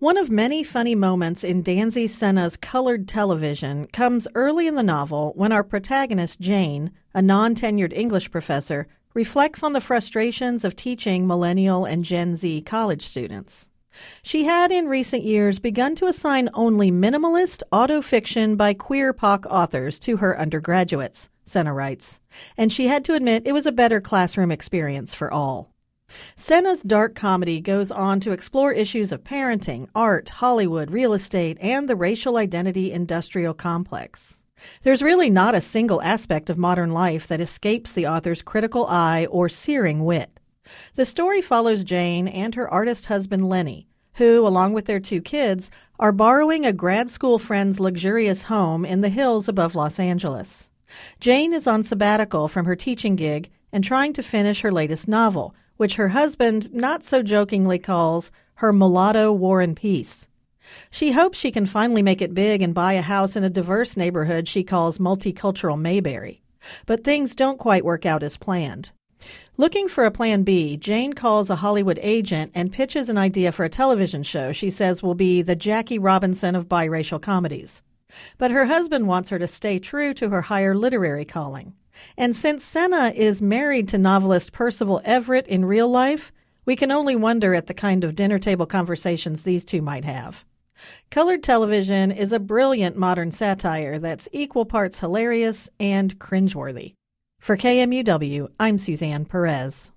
One of many funny moments in Danzy Senna's colored television comes early in the novel when our protagonist, Jane, a non-tenured English professor, reflects on the frustrations of teaching millennial and Gen Z college students. She had in recent years begun to assign only minimalist autofiction by queer POC authors to her undergraduates, Senna writes, and she had to admit it was a better classroom experience for all. Senna's dark comedy goes on to explore issues of parenting, art, Hollywood, real estate, and the racial identity industrial complex. There's really not a single aspect of modern life that escapes the author's critical eye or searing wit. The story follows Jane and her artist husband Lenny, who, along with their 2 kids, are borrowing a grad school friend's luxurious home in the hills above Los Angeles. Jane is on sabbatical from her teaching gig and trying to finish her latest novel, which her husband not so jokingly calls her mulatto War and Peace. She hopes she can finally make it big and buy a house in a diverse neighborhood she calls multicultural Mayberry. But things don't quite work out as planned. Looking for a plan B, Jane calls a Hollywood agent and pitches an idea for a television show she says will be the Jackie Robinson of biracial comedies. But her husband wants her to stay true to her higher literary calling. And since Senna is married to novelist Percival Everett in real life, we can only wonder at the kind of dinner table conversations these two might have. Colored Television is a brilliant modern satire that's equal parts hilarious and cringeworthy. For KMUW, I'm Suzanne Perez.